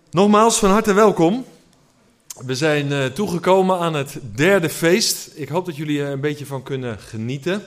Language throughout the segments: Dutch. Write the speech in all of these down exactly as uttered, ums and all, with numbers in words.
Nogmaals van harte welkom. We zijn uh, toegekomen aan het derde feest. Ik hoop dat jullie er een beetje van kunnen genieten.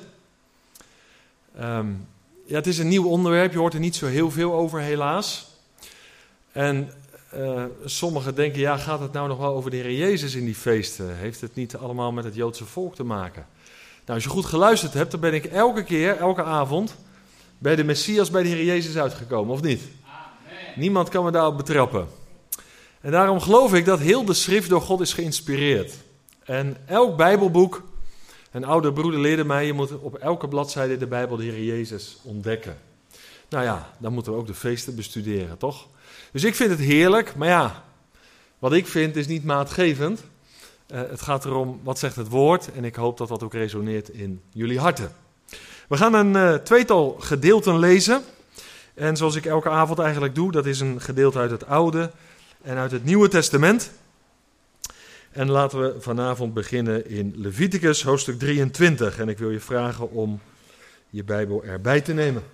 Um, ja, het is een nieuw onderwerp, je hoort er niet zo heel veel over helaas. En uh, sommigen denken, ja, gaat het nou nog wel over de Heer Jezus in die feesten? Heeft het niet allemaal met het Joodse volk te maken? Nou, als je goed geluisterd hebt, dan ben ik elke keer, elke avond, bij de Messias, bij de Heer Jezus uitgekomen, of niet? Amen. Niemand kan me daarop betrappen. En daarom geloof ik dat heel de schrift door God is geïnspireerd. En elk Bijbelboek, een oude broeder leerde mij, je moet op elke bladzijde de Bijbel de Heer Jezus ontdekken. Nou ja, dan moeten we ook de feesten bestuderen, toch? Dus ik vind het heerlijk, maar ja, wat ik vind is niet maatgevend. Uh, het gaat erom, wat zegt het woord? En ik hoop dat dat ook resoneert in jullie harten. We gaan een uh, tweetal gedeelten lezen. En zoals ik elke avond eigenlijk doe, dat is een gedeelte uit het Oude en uit het Nieuwe Testament. En laten we vanavond beginnen in Leviticus hoofdstuk drieëntwintig. En ik wil je vragen om je Bijbel erbij te nemen.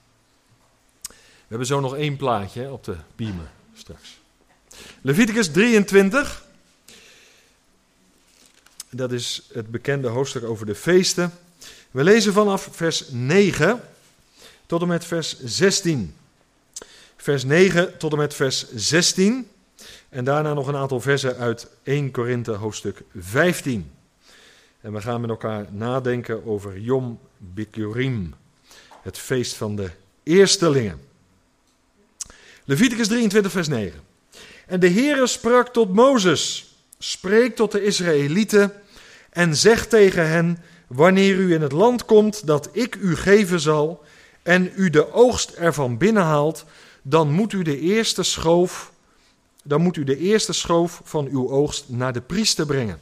We hebben zo nog één plaatje hè, op de beamer straks. Leviticus drieëntwintig. Dat is het bekende hoofdstuk over de feesten. We lezen vanaf vers negen tot en met vers zestien. Vers negen tot en met vers zestien. En daarna nog een aantal versen uit eerste Korinthe hoofdstuk vijftien. En we gaan met elkaar nadenken over Yom Bikurim, het feest van de eerstelingen. Leviticus drieëntwintig vers negen. En de Heere sprak tot Mozes, spreek tot de Israëlieten en zeg tegen hen, wanneer u in het land komt dat ik u geven zal en u de oogst ervan binnenhaalt, dan moet u de eerste schoof Dan moet u de eerste schoof van uw oogst naar de priester brengen.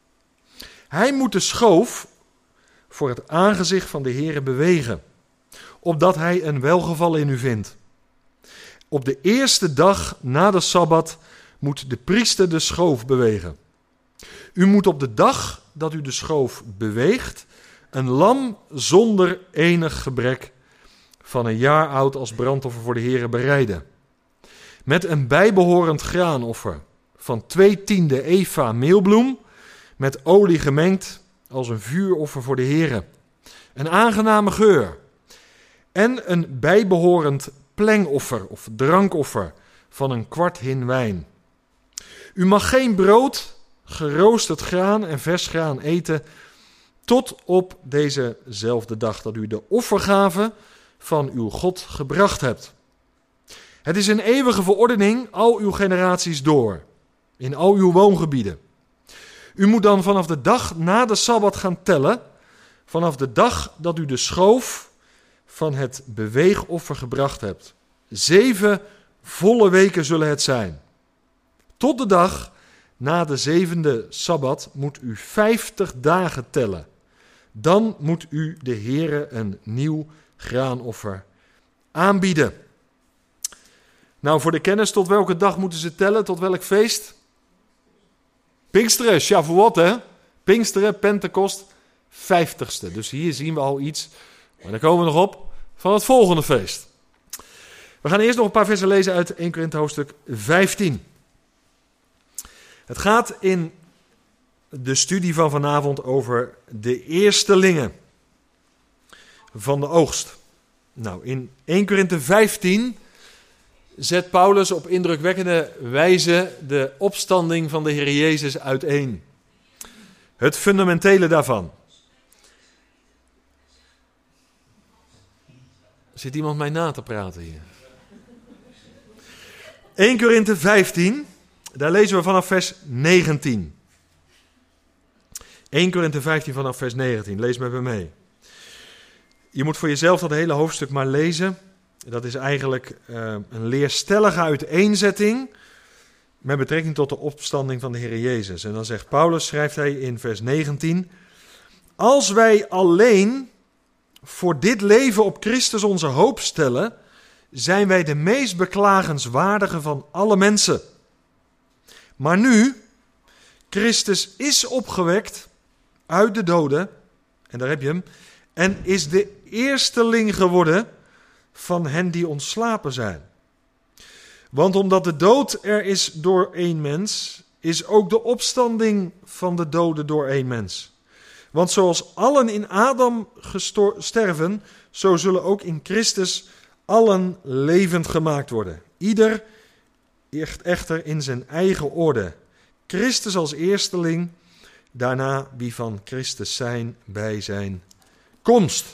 Hij moet de schoof voor het aangezicht van de Heere bewegen, opdat hij een welgevallen in u vindt. Op de eerste dag na de Sabbat moet de priester de schoof bewegen. U moet op de dag dat u de schoof beweegt, een lam zonder enig gebrek van een jaar oud als brandoffer voor de Heere bereiden. Met een bijbehorend graanoffer van twee tiende eva meelbloem, met olie gemengd als een vuuroffer voor de Heere. Een aangename geur. En een bijbehorend plengoffer of drankoffer van een kwart hin wijn. U mag geen brood, geroosterd graan en vers graan eten tot op dezezelfde dag dat u de offergave van uw God gebracht hebt. Het is een eeuwige verordening al uw generaties door, in al uw woongebieden. U moet dan vanaf de dag na de Sabbat gaan tellen, vanaf de dag dat u de schoof van het beweegoffer gebracht hebt. Zeven volle weken zullen het zijn. Tot de dag na de zevende Sabbat moet u vijftig dagen tellen. Dan moet u de Heere een nieuw graanoffer aanbieden. Nou, voor de kennis, tot welke dag moeten ze tellen? Tot welk feest? Pinksteren, Shavuot, hè? Pinksteren, Pentecost, vijftigste. Dus hier zien we al iets, maar daar komen we nog op, van het volgende feest. We gaan eerst nog een paar versen lezen uit eerste Korinthe hoofdstuk vijftien. Het gaat in de studie van vanavond over de eerstelingen van de oogst. Nou, in eerste Korinthe vijftien zet Paulus op indrukwekkende wijze de opstanding van de Heer Jezus uiteen. Het fundamentele daarvan. Zit iemand mij na te praten hier? eerste Korinthe vijftien, daar lezen we vanaf vers negentien. eerste Korinthe vijftien vanaf vers negentien, lees met me mee. Je moet voor jezelf dat hele hoofdstuk maar lezen. Dat is eigenlijk uh, een leerstellige uiteenzetting met betrekking tot de opstanding van de Heer Jezus. En dan zegt Paulus, schrijft hij in vers negentien, als wij alleen voor dit leven op Christus onze hoop stellen, zijn wij de meest beklagenswaardige van alle mensen. Maar nu, Christus is opgewekt uit de doden, en daar heb je hem, en is de eersteling geworden van hen die ontslapen zijn. Want omdat de dood er is door één mens, is ook de opstanding van de doden door één mens. Want zoals allen in Adam gestor- sterven, zo zullen ook in Christus allen levend gemaakt worden. Ieder echter in zijn eigen orde. Christus als eersteling, daarna wie van Christus zijn bij zijn komst.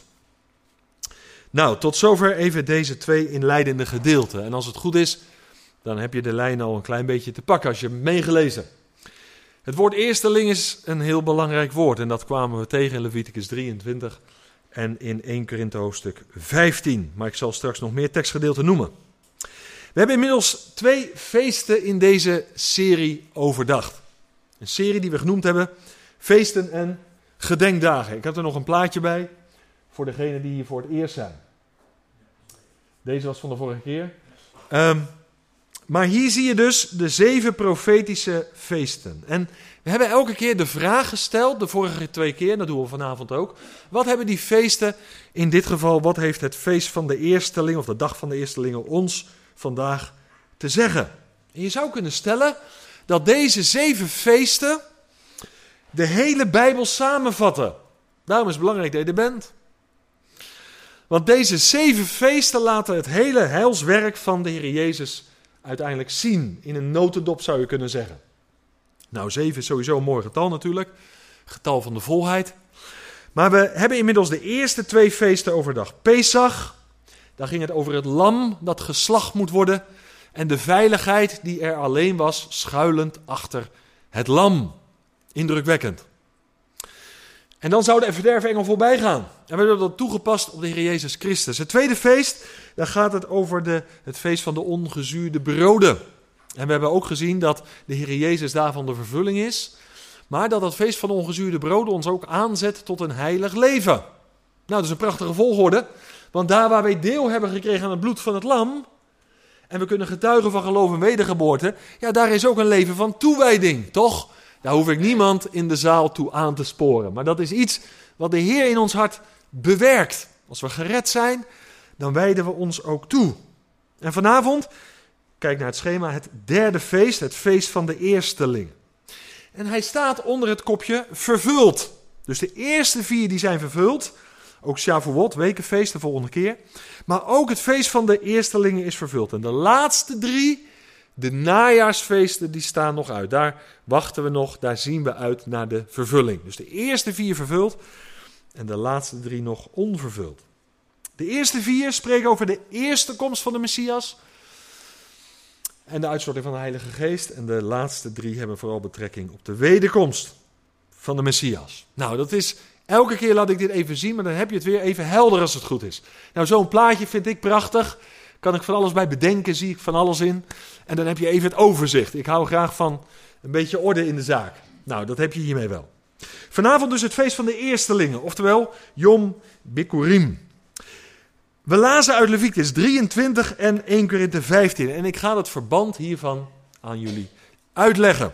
Nou, tot zover even deze twee inleidende gedeelten. En als het goed is, dan heb je de lijn al een klein beetje te pakken als je hebt meegelezen. Het woord eersteling is een heel belangrijk woord. En dat kwamen we tegen in Leviticus drieëntwintig en in eerste Korinthe hoofdstuk vijftien. Maar ik zal straks nog meer tekstgedeelten noemen. We hebben inmiddels twee feesten in deze serie overdacht. Een serie die we genoemd hebben Feesten en Gedenkdagen. Ik heb er nog een plaatje bij voor degenen die hier voor het eerst zijn. Deze was van de vorige keer. Um, maar hier zie je dus de zeven profetische feesten. En we hebben elke keer de vraag gesteld, de vorige twee keer, dat doen we vanavond ook. Wat hebben die feesten, in dit geval, wat heeft het feest van de eerstelingen, of de dag van de eerstelingen, ons vandaag te zeggen? En je zou kunnen stellen dat deze zeven feesten de hele Bijbel samenvatten. Daarom is het belangrijk dat je er bent. Want deze zeven feesten laten het hele heilswerk van de Heer Jezus uiteindelijk zien. In een notendop zou je kunnen zeggen. Nou, zeven is sowieso een mooi getal natuurlijk. Getal van de volheid. Maar we hebben inmiddels de eerste twee feesten overdag. Pesach, daar ging het over het lam dat geslacht moet worden. En de veiligheid die er alleen was, schuilend achter het lam. Indrukwekkend. En dan zou de verderfengel voorbij gaan. En we hebben dat toegepast op de Heer Jezus Christus. Het tweede feest, daar gaat het over de, het feest van de ongezuurde broden. En we hebben ook gezien dat de Heer Jezus daarvan de vervulling is. Maar dat dat feest van de ongezuurde broden ons ook aanzet tot een heilig leven. Nou, dat is een prachtige volgorde. Want daar waar wij deel hebben gekregen aan het bloed van het lam, en we kunnen getuigen van geloof en wedergeboorte, ja, daar is ook een leven van toewijding, toch? Daar hoef ik niemand in de zaal toe aan te sporen. Maar dat is iets wat de Heer in ons hart bewerkt. Als we gered zijn, dan wijden we ons ook toe. En vanavond, kijk naar het schema, het derde feest, het feest van de eersteling. En hij staat onder het kopje vervuld. Dus de eerste vier die zijn vervuld. Ook Shavuot, wekenfeest de volgende keer. Maar ook het feest van de eerstelingen is vervuld. En de laatste drie, de najaarsfeesten, die staan nog uit. Daar wachten we nog, daar zien we uit naar de vervulling. Dus de eerste vier vervuld en de laatste drie nog onvervuld. De eerste vier spreken over de eerste komst van de Messias en de uitstorting van de Heilige Geest. En de laatste drie hebben vooral betrekking op de wederkomst van de Messias. Nou, dat is, elke keer laat ik dit even zien, maar dan heb je het weer even helder als het goed is. Nou, zo'n plaatje vind ik prachtig. Kan ik van alles bij bedenken, zie ik van alles in. En dan heb je even het overzicht. Ik hou graag van een beetje orde in de zaak. Nou, dat heb je hiermee wel. Vanavond dus het feest van de eerstelingen, oftewel Yom Bikurim. We lazen uit Leviticus drieëntwintig en eerste Korinthe vijftien. En ik ga het verband hiervan aan jullie uitleggen.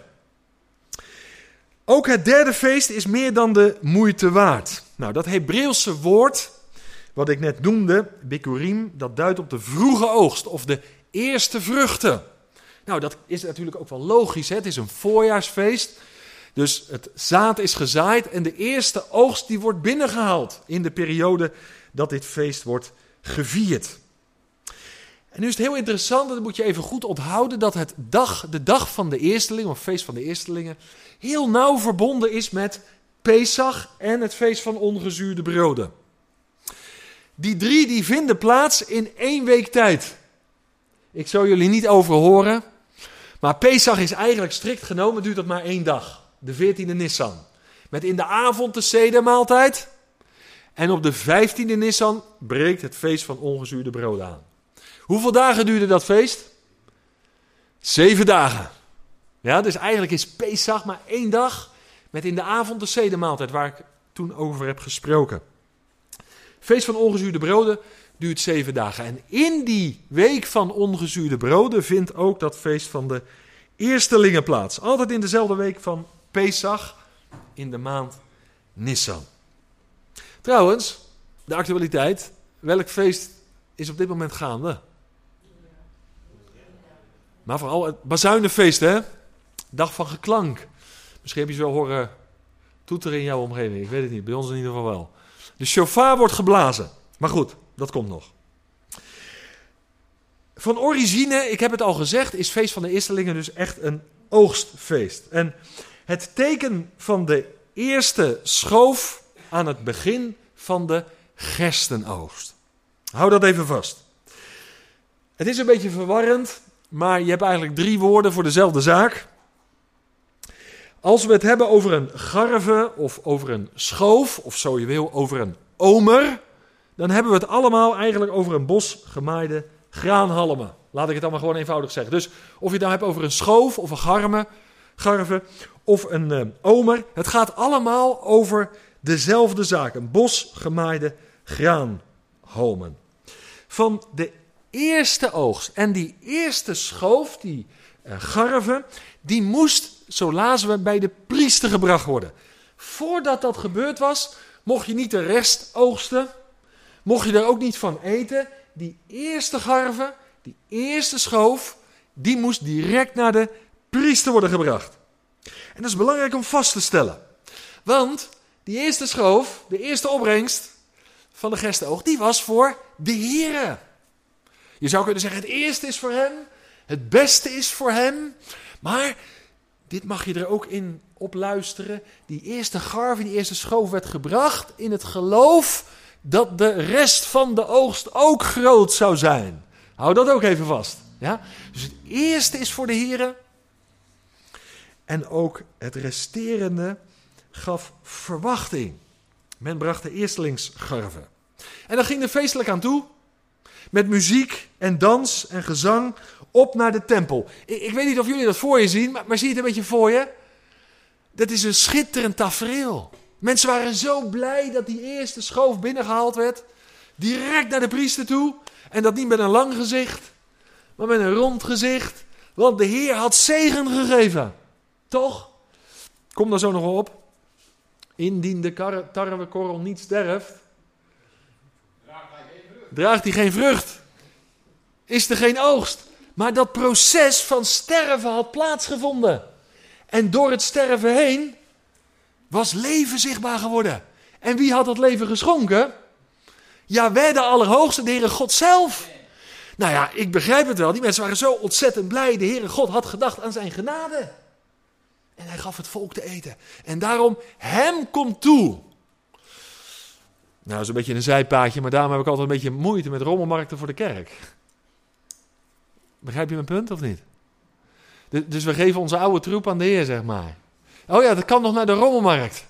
Ook het derde feest is meer dan de moeite waard. Nou, dat Hebreeuwse woord, wat ik net noemde, Bikurim, dat duidt op de vroege oogst of de eerste vruchten. Nou, dat is natuurlijk ook wel logisch. Hè? Het is een voorjaarsfeest. Dus het zaad is gezaaid en de eerste oogst die wordt binnengehaald in de periode dat dit feest wordt gevierd. En nu is het heel interessant, dat moet je even goed onthouden, dat het dag, de dag van de eerstelingen, of feest van de eerstelingen, heel nauw verbonden is met Pesach en het feest van ongezuurde broden. Die drie die vinden plaats in één week tijd. Ik zal jullie niet overhoren, maar Pesach is eigenlijk strikt genomen, duurt dat maar één dag. De veertiende Nissan. Met in de avond de sedermaaltijd. En op de vijftiende Nissan breekt het feest van ongezuurde broden aan. Hoeveel dagen duurde dat feest? Zeven dagen. Ja, dus eigenlijk is Pesach maar één dag. Met in de avond de sedermaaltijd, waar ik toen over heb gesproken. Feest van ongezuurde broden duurt zeven dagen. En in die week van ongezuurde broden vindt ook dat feest van de eerstelingen plaats. Altijd in dezelfde week van Pesach, in de maand Nissan. Trouwens, de actualiteit. Welk feest is op dit moment gaande? Maar vooral het bazuinenfeest, hè? Dag van geklank. Misschien heb je ze wel horen toeteren in jouw omgeving. Ik weet het niet, bij ons in ieder geval wel. De shofar wordt geblazen. Maar goed, dat komt nog. Van origine, ik heb het al gezegd, is feest van de Eerstelingen dus echt een oogstfeest. En het teken van de eerste schoof aan het begin van de gerstenoogst. Hou dat even vast. Het is een beetje verwarrend, maar je hebt eigenlijk drie woorden voor dezelfde zaak. Als we het hebben over een garve of over een schoof, of zo je wil, over een omer, dan hebben we het allemaal eigenlijk over een bos gemaaide graanhalmen. Laat ik het dan maar gewoon eenvoudig zeggen. Dus of je het nou hebt over een schoof of een garme, garve of een uh, omer, het gaat allemaal over dezelfde zaak. Een bos gemaaide graanhalmen. Van de eerste oogst. En die eerste schoof, die uh, garve, die moest, zo lazen we, bij de priester gebracht worden. Voordat dat gebeurd was, mocht je niet de rest oogsten. Mocht je er ook niet van eten. Die eerste garve, die eerste schoof, die moest direct naar de priester worden gebracht. En dat is belangrijk om vast te stellen. Want die eerste schoof, de eerste opbrengst van de gerstenoogst, die was voor de Heere. Je zou kunnen zeggen, het eerste is voor hem, het beste is voor hem. Maar dit mag je er ook in op luisteren. Die eerste garve, die eerste schoof werd gebracht in het geloof dat de rest van de oogst ook groot zou zijn. Hou dat ook even vast. Ja? Dus het eerste is voor de Heere. En ook het resterende gaf verwachting. Men bracht de eerstelingsgarve. En dan ging er feestelijk aan toe. Met muziek en dans en gezang op naar de tempel. Ik, ik weet niet of jullie dat voor je zien, maar, maar zie je het een beetje voor je? Dat is een schitterend tafereel. Mensen waren zo blij dat die eerste schoof binnengehaald werd. Direct naar de priester toe. En dat niet met een lang gezicht, maar met een rond gezicht. Want de Heer had zegen gegeven. Toch? Kom daar zo nog wel op. Indien de kar- tarwekorrel niet sterft, draagt hij geen vrucht. Is er geen oogst. Maar dat proces van sterven had plaatsgevonden. En door het sterven heen was leven zichtbaar geworden. En wie had dat leven geschonken? Jahweh, de Allerhoogste, de Heere God zelf. Nou ja, ik begrijp het wel. Die mensen waren zo ontzettend blij. De Heere God had gedacht aan zijn genade. En hij gaf het volk te eten. En daarom, hem komt toe. Nou, dat is een beetje een zijpaadje, maar daarom heb ik altijd een beetje moeite met rommelmarkten voor de kerk. Begrijp je mijn punt, of niet? Dus we geven onze oude troep aan de Heer, zeg maar. Oh ja, dat kan nog naar de rommelmarkt.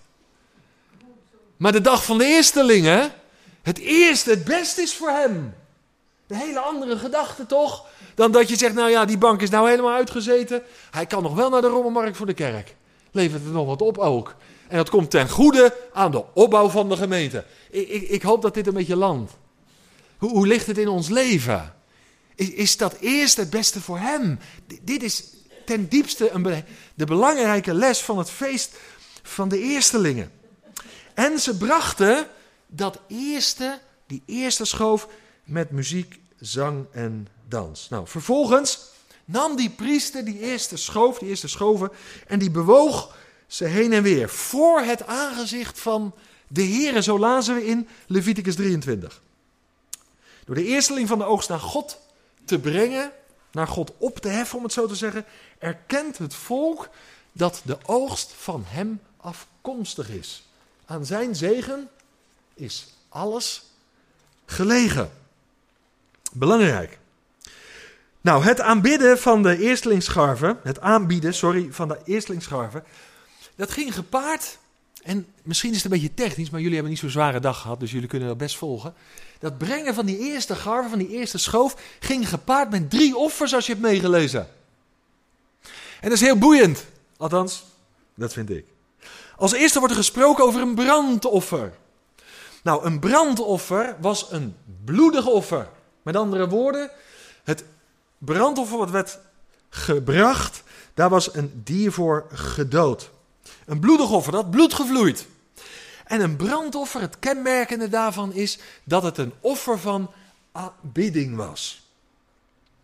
Maar de dag van de eerstelingen, het eerste, het beste is voor hem. De hele andere gedachte toch, dan dat je zegt, nou ja, die bank is nou helemaal uitgezeten. Hij kan nog wel naar de rommelmarkt voor de kerk. Levert er nog wat op ook. En dat komt ten goede aan de opbouw van de gemeente. Ik, ik, ik hoop dat dit een beetje landt. Hoe, hoe ligt het in ons leven? Is, is dat eerst het beste voor hem? D- dit is ten diepste een be- de belangrijke les van het feest van de eerstelingen. En ze brachten dat eerste, die eerste schoof met muziek, zang en dans. Nou, vervolgens nam die priester die eerste schoof, die eerste schoven, en die bewoog ze heen en weer voor het aangezicht van de Heere. Zo lazen we in Leviticus drieëntwintig. Door de eersteling van de oogst naar God te brengen, naar God op te heffen, om het zo te zeggen, erkent het volk dat de oogst van hem afkomstig is. Aan zijn zegen is alles gelegen. Belangrijk. Nou, het aanbidden van de eerstelingsscharven, het aanbieden, sorry, van de eerstelingsscharven, dat ging gepaard, en misschien is het een beetje technisch, maar jullie hebben niet zo'n zware dag gehad, dus jullie kunnen dat best volgen. Dat brengen van die eerste garven, van die eerste schoof, ging gepaard met drie offers, als je hebt meegelezen. En dat is heel boeiend. Althans, dat vind ik. Als eerste wordt er gesproken over een brandoffer. Nou, een brandoffer was een bloedig offer. Met andere woorden, het brandoffer wat werd gebracht, daar was een dier voor gedood. Een bloedig offer, dat bloed gevloeid. En een brandoffer, het kenmerkende daarvan is dat het een offer van aanbidding was.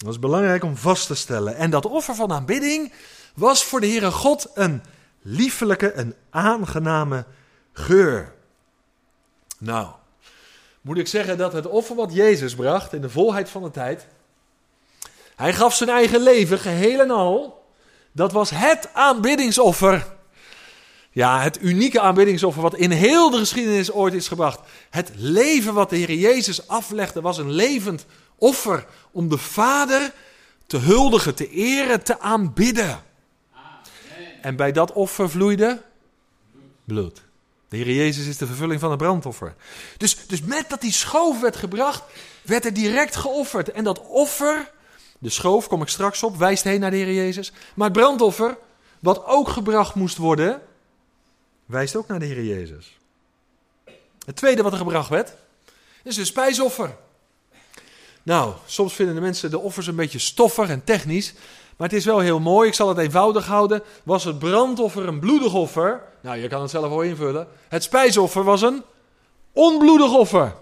Dat is belangrijk om vast te stellen. En dat offer van aanbidding was voor de Heere God een liefelijke, een aangename geur. Nou, moet ik zeggen dat het offer wat Jezus bracht in de volheid van de tijd, hij gaf zijn eigen leven geheel en al, dat was het aanbiddingsoffer. Ja, het unieke aanbiddingsoffer wat in heel de geschiedenis ooit is gebracht. Het leven wat de Heer Jezus aflegde was een levend offer om de Vader te huldigen, te eren, te aanbidden. Amen. En bij dat offer vloeide bloed. De Heer Jezus is de vervulling van het brandoffer. Dus, dus met dat die schoof werd gebracht, werd er direct geofferd. En dat offer, de schoof, kom ik straks op, wijst heen naar de Heer Jezus. Maar het brandoffer, wat ook gebracht moest worden, wijst ook naar de Heer Jezus. Het tweede wat er gebracht werd, is een spijsoffer. Nou, soms vinden de mensen de offers een beetje stoffig en technisch, maar het is wel heel mooi. Ik zal het eenvoudig houden. Was het brandoffer een bloedig offer? Nou, je kan het zelf wel invullen. Het spijsoffer was een onbloedig offer.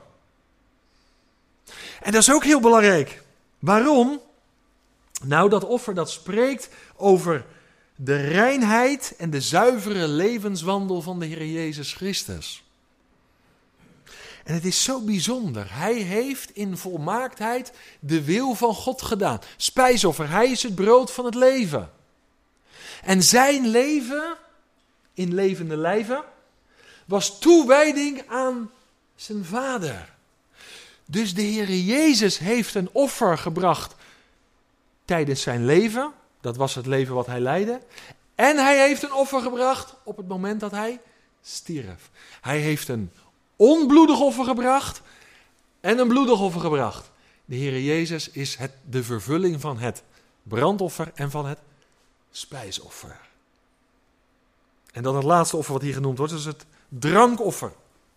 En dat is ook heel belangrijk. Waarom? Nou, dat offer dat spreekt over de reinheid en de zuivere levenswandel van de Heer Jezus Christus. En het is zo bijzonder. Hij heeft in volmaaktheid de wil van God gedaan. Spijsoffer, hij is het brood van het leven. En zijn leven, in levende lijven, was toewijding aan zijn Vader. Dus de Heer Jezus heeft een offer gebracht tijdens zijn leven. Dat was het leven wat hij leidde. En hij heeft een offer gebracht op het moment dat hij stierf. Hij heeft een onbloedig offer gebracht en een bloedig offer gebracht. De Heer Jezus is het, de vervulling van het brandoffer en van het spijsoffer. En dan het laatste offer wat hier genoemd wordt, is het drankoffer.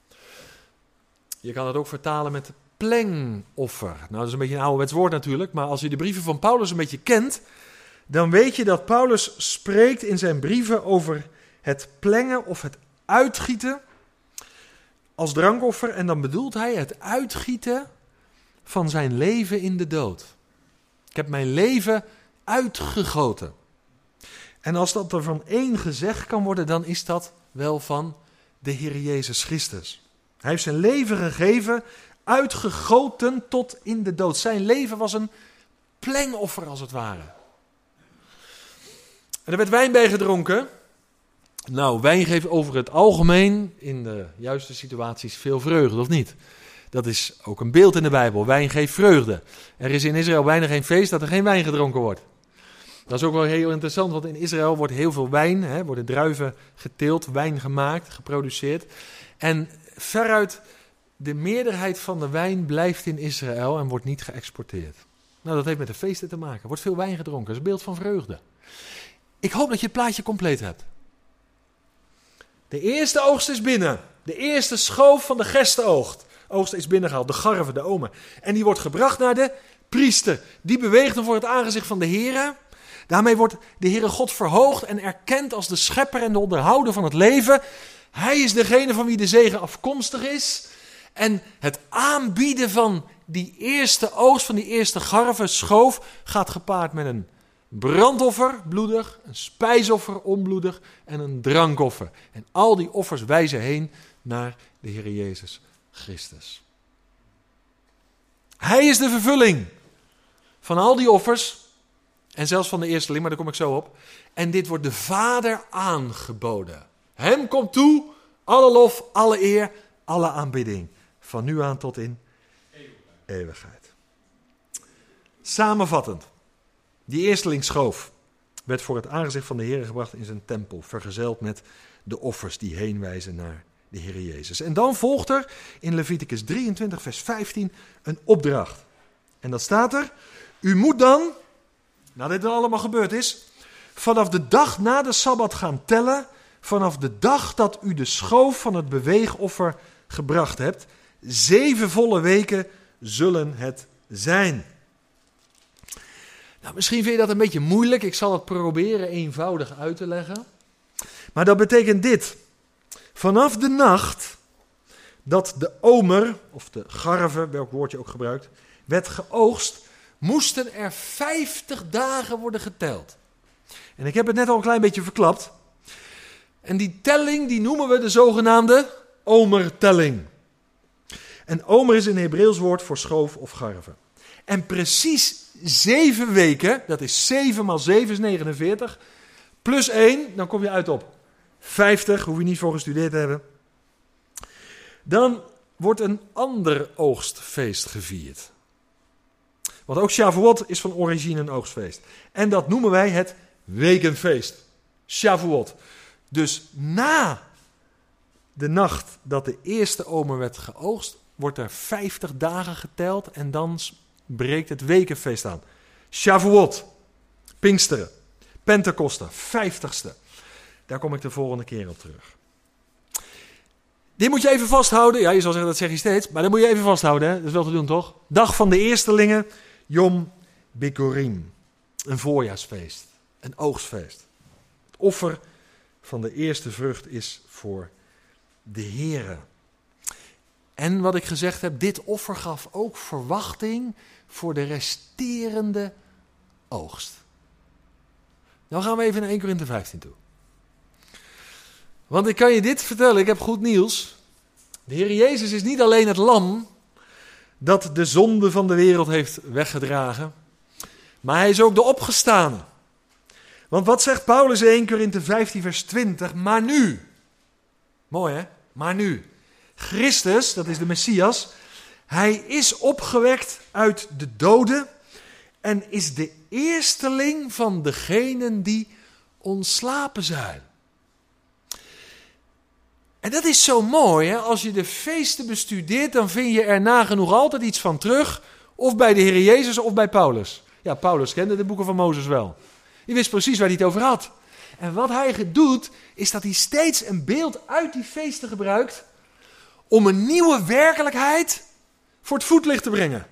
Je kan het ook vertalen met plengoffer. Nou, dat is een beetje een ouderwets woord natuurlijk, maar als je de brieven van Paulus een beetje kent, dan weet je dat Paulus spreekt in zijn brieven over het plengen of het uitgieten als drankoffer. En dan bedoelt hij het uitgieten van zijn leven in de dood. Ik heb mijn leven uitgegoten. En als dat er van één gezegd kan worden, dan is dat wel van de Heer Jezus Christus. Hij heeft zijn leven gegeven, uitgegoten tot in de dood. Zijn leven was een plengoffer als het ware. En er werd wijn bij gedronken. Nou, wijn geeft over het algemeen in de juiste situaties veel vreugde, of niet? Dat is ook een beeld in de Bijbel. Wijn geeft vreugde. Er is in Israël bijna geen feest dat er geen wijn gedronken wordt. Dat is ook wel heel interessant, want in Israël wordt heel veel wijn, hè, worden druiven geteeld, wijn gemaakt, geproduceerd. En veruit de meerderheid van de wijn blijft in Israël en wordt niet geëxporteerd. Nou, dat heeft met de feesten te maken. Er wordt veel wijn gedronken, dat is een beeld van vreugde. Ik hoop dat je het plaatje compleet hebt. De eerste oogst is binnen. De eerste schoof van de gerstenoogst oogst is binnengehaald. De garve, de omer. En die wordt gebracht naar de priester. Die beweegt dan voor het aangezicht van de Heere. Daarmee wordt de Heere God verhoogd en erkend als de schepper en de onderhouder van het leven. Hij is degene van wie de zegen afkomstig is. En het aanbieden van die eerste oogst, van die eerste garve, schoof, gaat gepaard met een brandoffer, bloedig, een spijsoffer, onbloedig en een drankoffer. En al die offers wijzen heen naar de Heer Jezus Christus. Hij is de vervulling van al die offers en zelfs van de eersteling, maar daar kom ik zo op. En dit wordt de Vader aangeboden. Hem komt toe alle lof, alle eer, alle aanbidding. Van nu aan tot in eeuwigheid. Samenvattend. Die eersteling schoof werd voor het aangezicht van de Heer gebracht in zijn tempel, vergezeld met de offers die heenwijzen naar de Heer Jezus. En dan volgt er in Leviticus drieëntwintig vers vijftien een opdracht. En dat staat er: u moet dan, nadat dit allemaal gebeurd is, vanaf de dag na de Sabbat gaan tellen, vanaf de dag dat u de schoof van het beweegoffer gebracht hebt. Zeven volle weken zullen het zijn. Nou, misschien vind je dat een beetje moeilijk. Ik zal het proberen eenvoudig uit te leggen. Maar dat betekent dit. Vanaf de nacht dat de omer, of de garve, welk woord je ook gebruikt, werd geoogst, moesten er vijftig dagen worden geteld. En ik heb het net al een klein beetje verklapt. En die telling die noemen we de zogenaamde Omertelling. En omer is een Hebreeuws woord voor schoof of garve. En precies zeven weken, dat is zeven maal zeven is negenenveertig, plus één, dan kom je uit op vijftig, hoef je niet voor gestudeerd te hebben. Dan wordt een ander oogstfeest gevierd. Want ook Shavuot is van origine een oogstfeest. En dat noemen wij het wekenfeest. Shavuot. Dus na De nacht dat de eerste omer werd geoogst, wordt er vijftig dagen geteld en dan breekt het wekenfeest aan. Shavuot, Pinksteren, Pentecoste, vijftigste. Daar kom ik de volgende keer op terug. Dit moet je even vasthouden. Ja, je zal zeggen, dat zeg je steeds. Maar dat moet je even vasthouden. Hè? Dat is wel te doen, toch? Dag van de eerstelingen, Yom Bikurim. Een voorjaarsfeest. Een oogstfeest. Het offer van de eerste vrucht is voor de Heere. En wat ik gezegd heb, dit offer gaf ook verwachting voor de resterende oogst. Nou gaan we even naar Eerste Korinthe vijftien toe. Want ik kan je dit vertellen, ik heb goed nieuws. De Heer Jezus is niet alleen het lam Dat de zonde van de wereld heeft weggedragen, maar hij is ook de opgestane. Want wat zegt Paulus in Eerste Korinthe vijftien vers twintig? Maar nu. Mooi hè? Maar nu. Christus, dat is de Messias, hij is opgewekt uit de doden en is de eersteling Van degenen die ontslapen zijn. En dat is zo mooi, hè? Als je de feesten bestudeert, dan vind je er nagenoeg altijd iets van terug. Of bij de Heer Jezus of bij Paulus. Ja, Paulus kende de boeken van Mozes wel. Die wist precies waar hij het over had. En wat hij doet, is dat hij steeds een beeld uit die feesten gebruikt om een nieuwe werkelijkheid voor het voetlicht te brengen.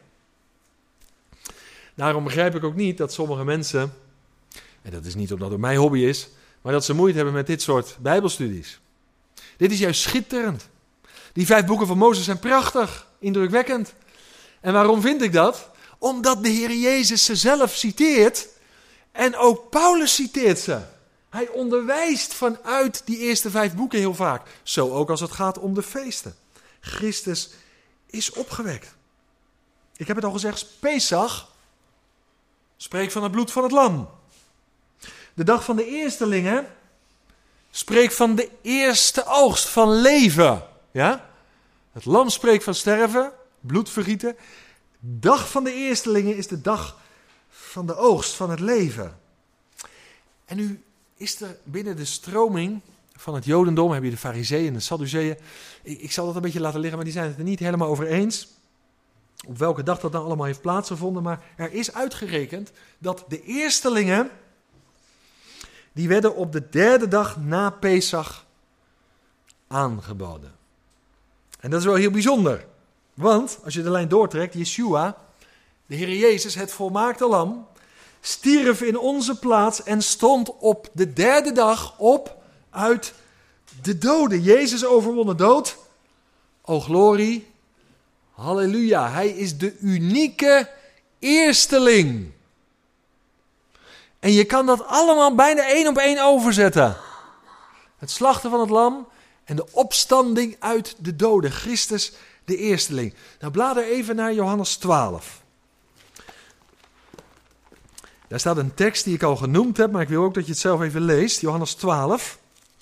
Daarom begrijp ik ook niet dat sommige mensen, en dat is niet omdat het mijn hobby is, maar dat ze moeite hebben met dit soort bijbelstudies. Dit is juist schitterend. Die vijf boeken van Mozes zijn prachtig, indrukwekkend. En waarom vind ik dat? Omdat de Heer Jezus ze zelf citeert en ook Paulus citeert ze. Hij onderwijst vanuit die eerste vijf boeken heel vaak. Zo ook als het gaat om de feesten. Christus is opgewekt. Ik heb het al gezegd, Pesach spreekt van het bloed van het lam. De dag van de eerstelingen Spreekt van de eerste oogst van leven. Ja? Het lam spreekt van sterven, bloed vergieten. dag van de eerstelingen is de dag van de oogst, van het leven. En nu is er binnen de stroming van het Jodendom, heb je de Farizeeën en de Sadduceeën. Ik, ik zal dat een beetje laten liggen, maar die zijn het er niet helemaal over eens. Op welke dag dat dan allemaal heeft plaatsgevonden. Maar er is uitgerekend dat de eerstelingen, die werden op de derde dag na Pesach aangeboden. En dat is wel heel bijzonder. Want, als je de lijn doortrekt, Yeshua, de Heer Jezus, het volmaakte lam, stierf in onze plaats en stond op de derde dag op uit de doden. Jezus overwon de dood. O glorie, halleluja. Hij is de unieke eersteling. En je kan dat allemaal bijna één op één overzetten. Het slachten van het lam en de opstanding uit de doden. Christus de eersteling. Nou, blader even naar Johannes twaalf. Daar staat een tekst die ik al genoemd heb, maar ik wil ook dat je het zelf even leest. Johannes twaalf.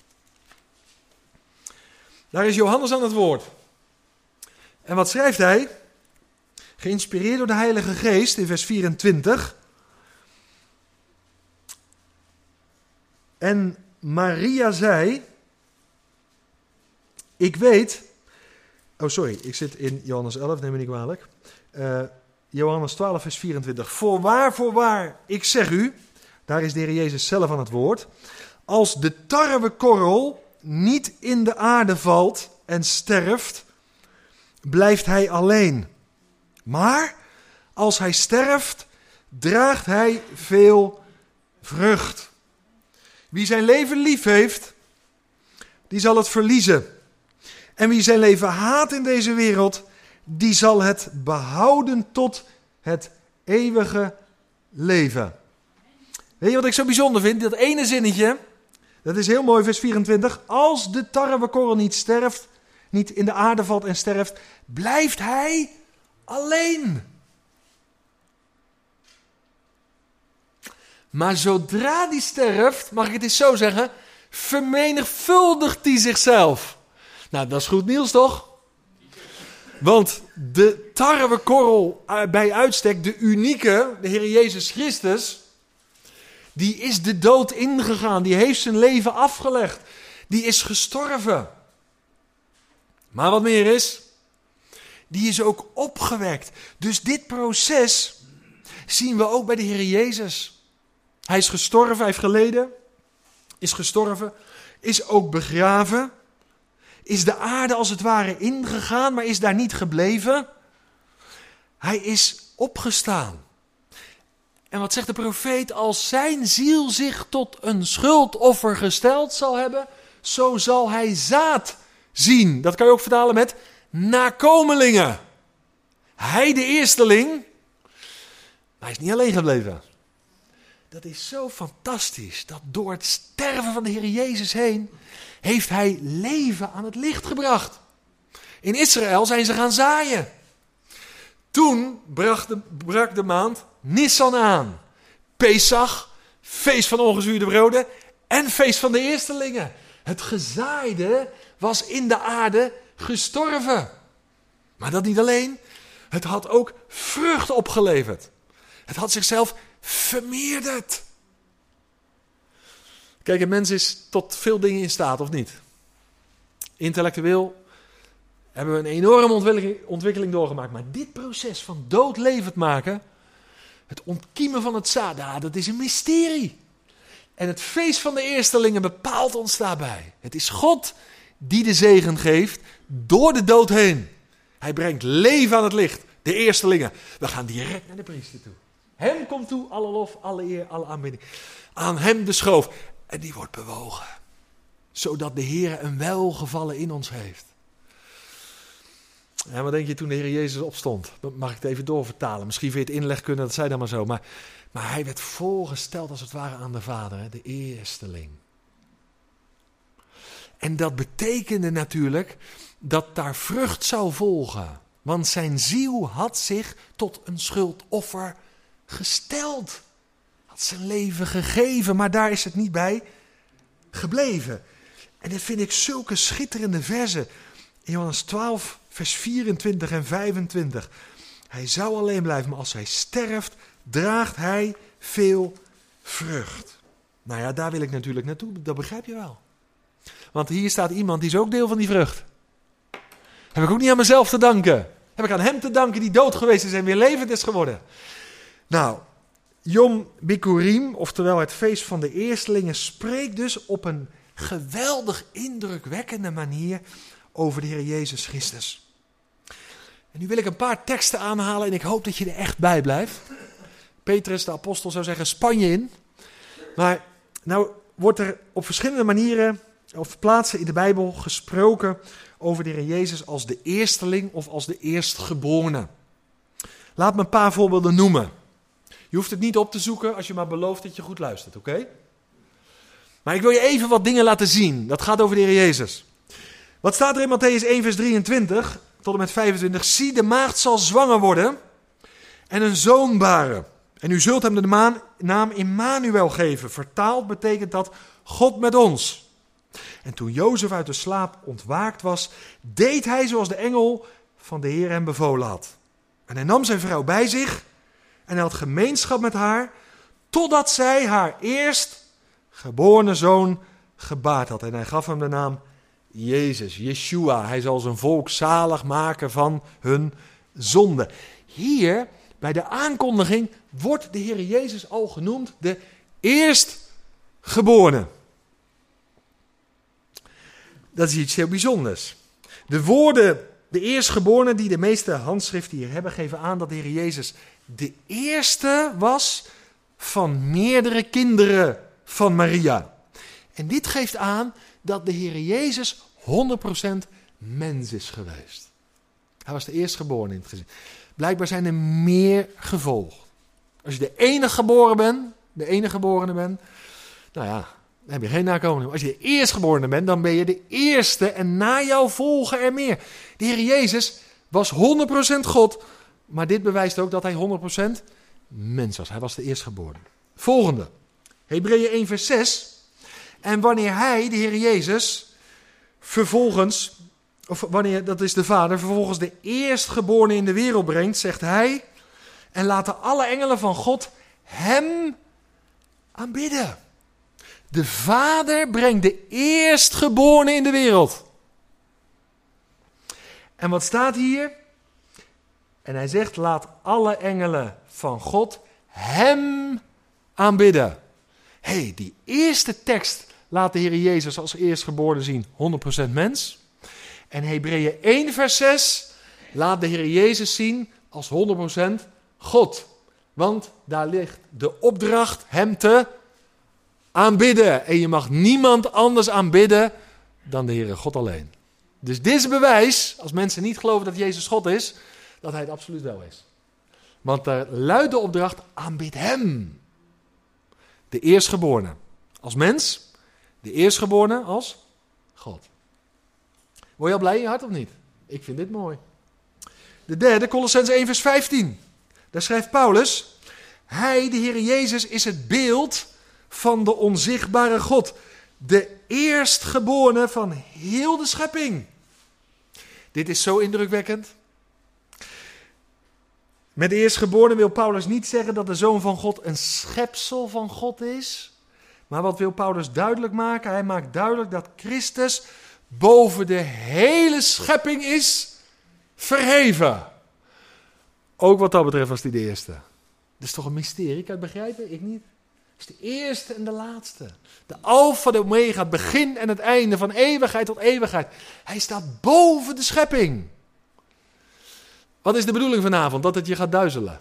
Daar is Johannes aan het woord. En wat schrijft hij? Geïnspireerd door de Heilige Geest in vers vierentwintig. En Maria zei, ik weet, oh sorry, ik zit in Johannes elf, neem me niet kwalijk. Uh, Johannes twaalf vers vierentwintig. Voorwaar, voorwaar, ik zeg u, daar is de Heer Jezus zelf aan het woord. Als de tarwekorrel niet in de aarde valt en sterft, blijft hij alleen. Maar als hij sterft, draagt hij veel vrucht. Wie zijn leven lief heeft, die zal het verliezen. En wie zijn leven haat in deze wereld, die zal het behouden tot het eeuwige leven. Weet je wat ik zo bijzonder vind? Dat ene zinnetje, dat is heel mooi, vers vierentwintig. Als de tarwekorrel niet sterft, niet in de aarde valt en sterft, blijft hij alleen. Maar zodra die sterft, mag ik het eens zo zeggen, vermenigvuldigt hij zichzelf. Nou, dat is goed nieuws toch? Want de tarwekorrel bij uitstek, de unieke, de Heer Jezus Christus, die is de dood ingegaan. Die heeft zijn leven afgelegd. Die is gestorven. Maar wat meer is, die is ook opgewekt. Dus dit proces zien we ook bij de Heer Jezus. Hij is gestorven, hij heeft geleden, is gestorven, is ook begraven. Is de aarde als het ware ingegaan, maar is daar niet gebleven. Hij is opgestaan. En wat zegt de profeet? Als zijn ziel zich tot een schuldoffer gesteld zal hebben, zo zal hij zaad zien. Dat kan je ook vertalen met nakomelingen. Hij de eersteling, maar hij is niet alleen gebleven. Dat is zo fantastisch, dat door het sterven van de Heer Jezus heen, heeft hij leven aan het licht gebracht. In Israël zijn ze gaan zaaien. Toen brak de, brak de maand Nisan aan. Pesach, feest van ongezuurde broden en feest van de eerstelingen. Het gezaaide was in de aarde gestorven. Maar dat niet alleen, het had ook vrucht opgeleverd. Het had zichzelf vermeerderd. Kijk, een mens is tot veel dingen in staat, of niet? Intellectueel hebben we een enorme ontwikkeling, ontwikkeling doorgemaakt. Maar dit proces van dood levend maken, het ontkiemen van het zaad, ah, dat is een mysterie. En het feest van de eerstelingen bepaalt ons daarbij. Het is God die de zegen geeft door de dood heen. Hij brengt leven aan het licht, de eerstelingen. We gaan direct naar de priester toe. Hem komt toe alle lof, alle eer, alle aanbidding. Aan hem de schoof. En die wordt bewogen. Zodat de Heer een welgevallen in ons heeft. En wat denk je toen de Heer Jezus opstond? Mag ik het even doorvertalen? Misschien vind je het inleg kunnen, dat zei dan maar zo. Maar, maar hij werd voorgesteld als het ware aan de Vader, hè? De eersteling. En dat betekende natuurlijk dat daar vrucht zou volgen. Want zijn ziel had zich tot een schuldoffer gesteld. Had zijn leven gegeven, maar daar is het niet bij gebleven. En dat vind ik zulke schitterende verzen. In Johannes twaalf, vers vierentwintig en vijfentwintig. Hij zou alleen blijven, maar als hij sterft, draagt hij veel vrucht. Nou ja, daar wil ik natuurlijk naartoe, dat begrijp je wel. Want hier staat iemand, die is ook deel van die vrucht. Heb ik ook niet aan mezelf te danken. Heb ik aan hem te danken die dood geweest is en weer levend is geworden. Nou, Yom Bikurim, oftewel het feest van de eerstelingen, spreekt dus op een geweldig indrukwekkende manier over de Heer Jezus Christus. En nu wil ik een paar teksten aanhalen en ik hoop dat je er echt bij blijft. Petrus, de apostel, zou zeggen, span je in. Maar nou wordt er op verschillende manieren of plaatsen in de Bijbel gesproken over de Heer Jezus als de eersteling of als de eerstgeborene. Laat me een paar voorbeelden noemen. Je hoeft het niet op te zoeken als je maar belooft dat je goed luistert, oké? Okay? Maar ik wil je even wat dingen laten zien. Dat gaat over de Heer Jezus. Wat staat er in Mattheüs één vers drieëntwintig tot en met vijfentwintig? Zie, de maagd zal zwanger worden en een zoon baren. En u zult hem de maan, naam Immanuel geven. Vertaald betekent dat God met ons. En toen Jozef uit de slaap ontwaakt was, deed hij zoals de engel van de Heer hem bevolen had. En hij nam zijn vrouw bij zich en hij had gemeenschap met haar, totdat zij haar eerstgeborene zoon gebaard had. En hij gaf hem de naam Jezus, Yeshua. Hij zal zijn volk zalig maken van hun zonde. Hier, bij de aankondiging, wordt de Heer Jezus al genoemd de eerstgeborene. Dat is iets heel bijzonders. De woorden, de eerstgeborene, die de meeste handschriften hier hebben, geven aan dat de Heer Jezus de eerste was van meerdere kinderen van Maria. En dit geeft aan dat de Heer Jezus honderd procent mens is geweest. Hij was de eerstgeborene in het gezin. Blijkbaar zijn er meer gevolgd. Als je de enige geboren bent, de enige geborene bent, nou ja, dan heb je geen nakomelingen. Als je de eerstgeborene bent, dan ben je de eerste en na jou volgen er meer. De Heer Jezus was honderd procent God, maar dit bewijst ook dat hij honderd procent mens was. Hij was de eerstgeborene. Volgende, Hebreeën één vers zes. En wanneer hij, de Heer Jezus, vervolgens, of wanneer, dat is de Vader, vervolgens de eerstgeborene in de wereld brengt, zegt hij, en laten alle engelen van God hem aanbidden. De Vader brengt de eerstgeborene in de wereld. En wat staat hier? En hij zegt, laat alle engelen van God hem aanbidden. Hé, hey, die eerste tekst laat de Heer Jezus als eerstgeborene zien, honderd procent mens. En Hebreeën één vers zes laat de Heer Jezus zien als honderd procent God. Want daar ligt de opdracht hem te aanbidden. En je mag niemand anders aanbidden dan de Heere God alleen. Dus dit is bewijs, als mensen niet geloven dat Jezus God is, dat hij het absoluut wel is. Want daar luidt de opdracht, aanbid hem. De eerstgeborene als mens, de eerstgeborene als God. Word je al blij in je hart of niet? Ik vind dit mooi. De derde, Kolossenzen één vers vijftien. Daar schrijft Paulus, hij, de Heer Jezus, is het beeld van de onzichtbare God. De eerstgeborene van heel de schepping. Dit is zo indrukwekkend. Met de eerstgeborene wil Paulus niet zeggen dat de Zoon van God een schepsel van God is. Maar wat wil Paulus duidelijk maken? Hij maakt duidelijk dat Christus boven de hele schepping is verheven. Ook wat dat betreft was hij de eerste. Dat is toch een mysterie, kan je het begrijpen? Ik niet. Het is de eerste en de laatste. De alfa, de omega, het begin en het einde, van eeuwigheid tot eeuwigheid. Hij staat boven de schepping. Wat is de bedoeling vanavond? Dat het je gaat duizelen.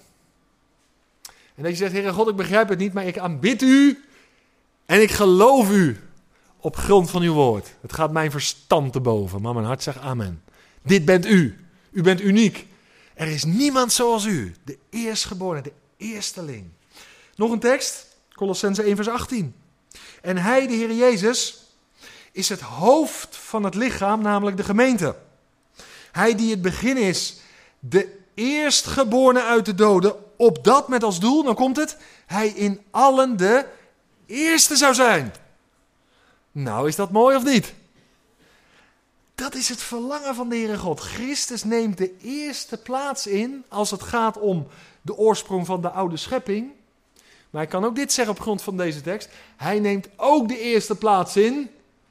En dat je zegt, Heere God, ik begrijp het niet, maar ik aanbid u en ik geloof u op grond van uw woord. Het gaat mijn verstand te boven, maar mijn hart zegt amen. Dit bent u. U bent uniek. Er is niemand zoals u. De eerstgeborene, de eersteling. Nog een tekst. Kolossenzen één vers achttien. En hij, de Heer Jezus, is het hoofd van het lichaam, namelijk de gemeente. Hij die het begin is, de eerstgeborene uit de doden, opdat met als doel, dan komt het, hij in allen de eerste zou zijn. Nou, is dat mooi of niet? Dat is het verlangen van de Heere God. Christus neemt de eerste plaats in als het gaat om de oorsprong van de oude schepping. Maar ik kan ook dit zeggen op grond van deze tekst. Hij neemt ook de eerste plaats in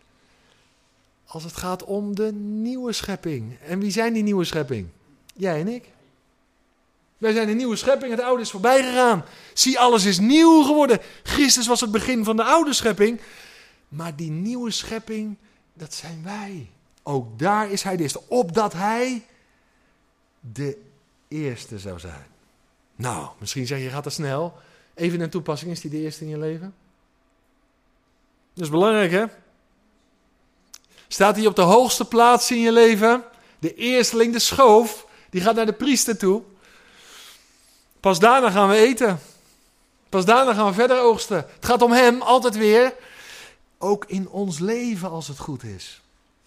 als het gaat om de nieuwe schepping. En wie zijn die nieuwe schepping? Jij en ik. Wij zijn de nieuwe schepping, het oude is voorbij gegaan. Zie, alles is nieuw geworden. Christus was het begin van de oude schepping. Maar die nieuwe schepping, dat zijn wij. Ook daar is hij de eerste. Opdat hij de eerste zou zijn. Nou, misschien zeg je, gaat dat snel. Even een toepassing, is die de eerste in je leven? Dat is belangrijk, hè? Staat hij op de hoogste plaats in je leven? De eersteling, de schoof, die gaat naar de priester toe. Pas daarna gaan we eten. Pas daarna gaan we verder oogsten. Het gaat om hem, altijd weer. Ook in ons leven als het goed is.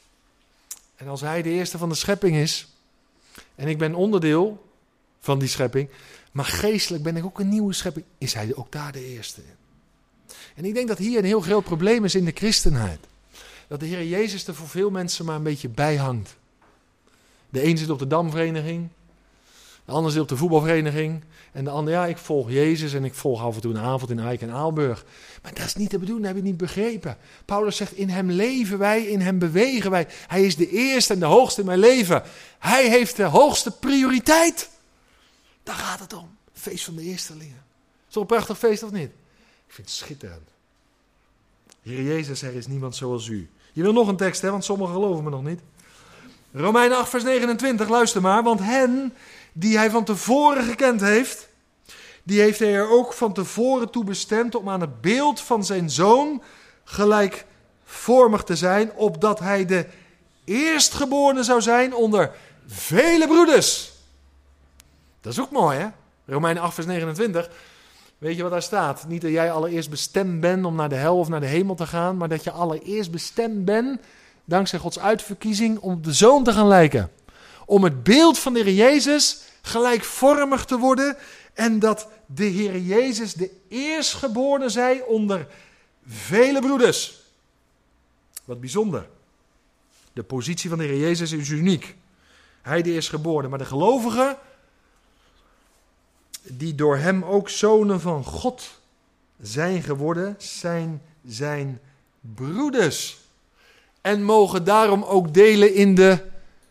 En als hij de eerste van de schepping is, en ik ben onderdeel van die schepping, maar geestelijk ben ik ook een nieuwe schepping, is hij ook daar de eerste in. En ik denk dat hier een heel groot probleem is in de christenheid. Dat de Heer Jezus er voor veel mensen maar een beetje bij hangt. De een zit op de damvereniging, de ander zit op de voetbalvereniging, en de ander, ja, ik volg Jezus en ik volg af en toe een avond in Eijk en Aalburg. Maar dat is niet de bedoeling, dat heb je niet begrepen. Paulus zegt, in hem leven wij, in hem bewegen wij. Hij is de eerste en de hoogste in mijn leven. Hij heeft de hoogste prioriteit. Daar gaat het om. Feest van de eerstelingen. Is toch een prachtig feest of niet? Ik vind het schitterend. Heer Jezus, er is niemand zoals u. Je wil nog een tekst, hè, want sommigen geloven me nog niet. Romeinen acht vers negenentwintig, luister maar. Want hen die hij van tevoren gekend heeft, die heeft hij er ook van tevoren toe bestemd om aan het beeld van zijn zoon gelijkvormig te zijn, opdat hij de eerstgeborene zou zijn onder vele broeders. Dat is ook mooi, hè? Romeinen acht vers negenentwintig. Weet je wat daar staat? Niet dat jij allereerst bestemd bent om naar de hel of naar de hemel te gaan, maar dat je allereerst bestemd bent, dankzij Gods uitverkiezing, om op de Zoon te gaan lijken. Om het beeld van de Heer Jezus gelijkvormig te worden en dat de Heer Jezus de eerstgeborene zij onder vele broeders. Wat bijzonder. De positie van de Heer Jezus is uniek. Hij de eerstgeborene, maar de gelovigen, die door hem ook zonen van God zijn geworden, zijn zijn broeders. En mogen daarom ook delen in de